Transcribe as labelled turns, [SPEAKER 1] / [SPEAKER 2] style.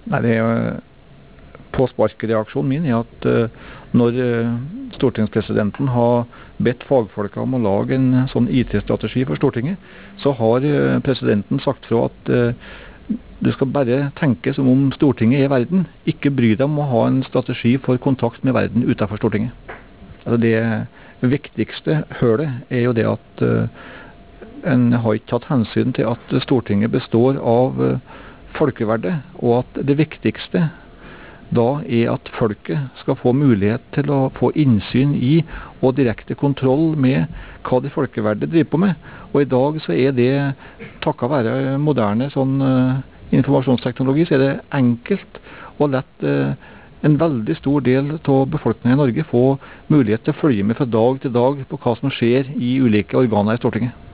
[SPEAKER 1] Nei, det på sparkereaksjonen min at når stortingspresidenten har bedt fagfolka om å lage en sånn IT-strategi for Stortinget, så har presidenten sagt fra at du skal bare tenke som om Stortinget er verden. Ikke bry deg om å ha en strategi for kontakt med verden utenfor Stortinget. Altså det viktigste hølet jo det at en har ikke tatt hensyn til at Stortinget består av folkeverdet, og at det viktigste da at folket skal få mulighet til å få innsyn i og direkte kontroll med hva de folkevalgte driver på med. Og i dag så det, takket være moderne informasjonsteknologi, så det enkelt og lett en veldig stor del av befolkningen i Norge få mulighet til å følge med fra dag til dag på hva som skjer i ulike organer i Stortinget.